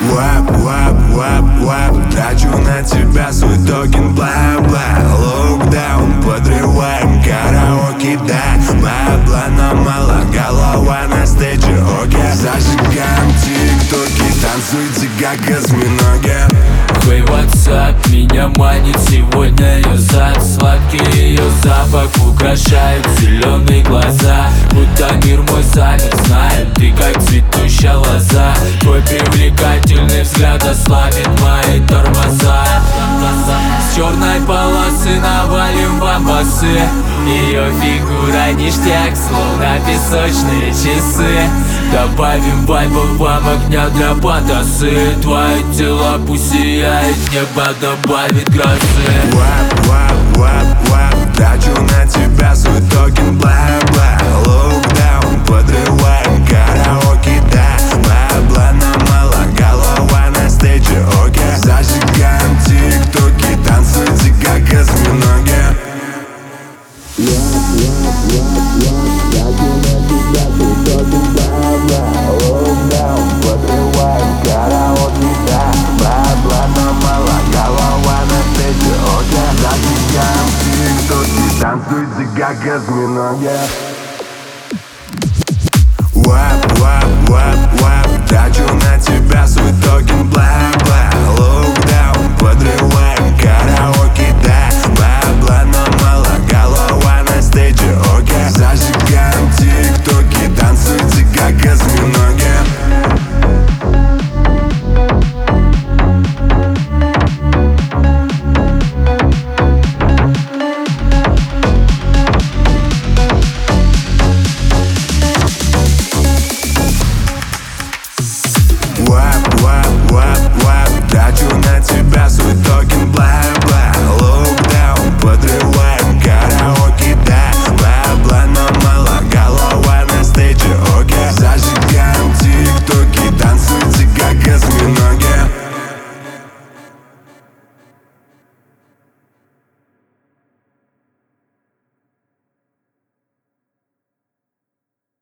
Вап, вап, вап, вап, трачу на тебя свой токен, бла-бла. Локдаун, подрываем караоке, да. Бабла нам мало, голова на стейдже, окей. Зажигаем тиктоки, танцуйте как осьминоги. Hey, what's up? Меня манит сегодня ее зад. Сладкий ее запах украшает зеленые глаза. Будто мир мой замер, знаю, ты как цветущая лоза. Твой привлекательный взгляд ослабит мои тормоза. С черной полосы навалим бамбасы. Ее фигура ништяк, словно песочные часы. Добавим вайбов вам огня для потасы. Твое тело пусть сияет, небо добавит грозы. Вап, вап, вап, вап, трачу на тебя свой токен, бла-бла. Локдаун, подрываем караоке, да. Бабла нам мало, голова на стейдже, окей. Зажигаем тиктоки, танцуйте как осьминоги. Танцуйте как осьминоги. Вап, вап, вап, вап, трачу на тебя